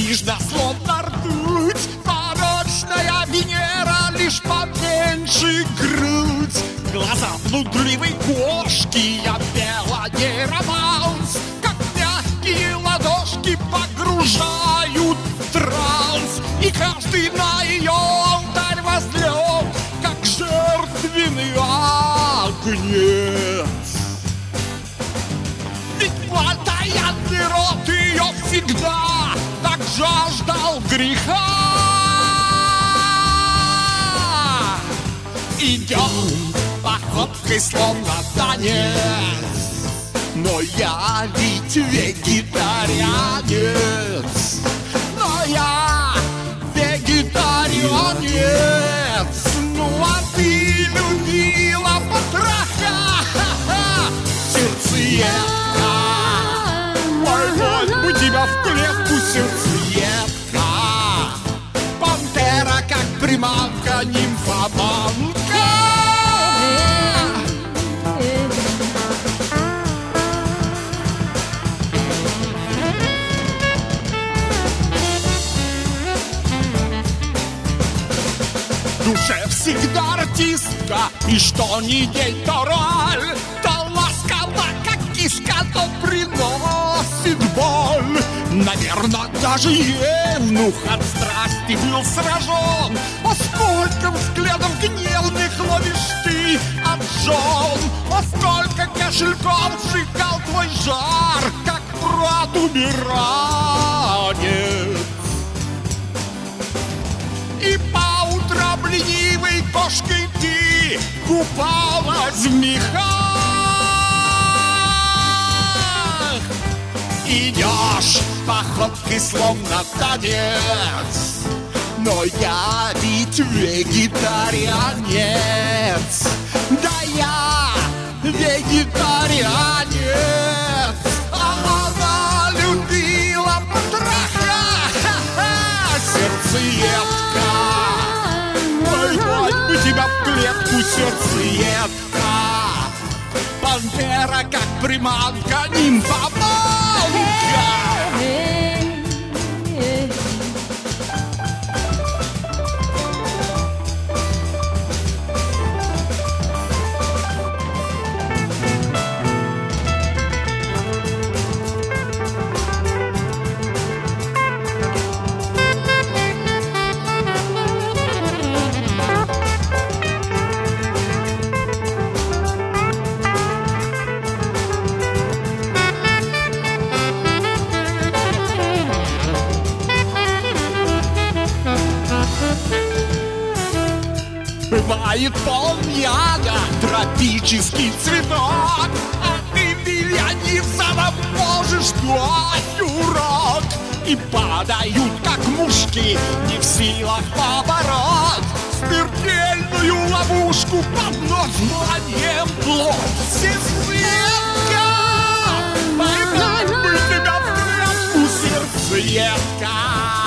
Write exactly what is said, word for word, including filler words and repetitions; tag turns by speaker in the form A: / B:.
A: Недвижна, словно ртуть, порочная Венера, лишь поменьше грудь. Глаза блудливой кошки, я пела не романс, как мягкие ладошки погружают в транс. И каждый на ее алтарь возлег, как жертвенный агнец. Ведь плотоядный рот ее всегда так жаждал греха. Идем походкой, словно танец, но я ведь вегетарианец. Но я вегетарианец. Ну а ты любила потроха, сердцеедка. Ой-ой, мы тебя в клетку, сердцеедка. Пантера, как приманка, нимфоманка. В душе всегда артистка, и что ни день, то роль, то ласкова, как киска, то приносит боль. Наверно, даже евнух от страсти был сражен. О, сколько взглядов гневных ловишь ты от жен! О, сколько кошельков сжигал твой жар, как протуберанец! И по утрам ленивой кошкой ты купалась в мехах. Идешь походкой, словно танец, но я ведь вегетарианец. Да я вегетарианец. А она любила потроха, сердцеедка. Ой-ой, мы тебя в клетку, сердцеедка. Пантера, как приманка, нимфоманка. Бывает полн яда, тропический цветок, а ты меня не можешь дать, урок. И падают, как мушки, не в силах побороть смертельную ловушку под названием плоть. Сердцеедка, поймать бы тебя в клетку, сердцеедка.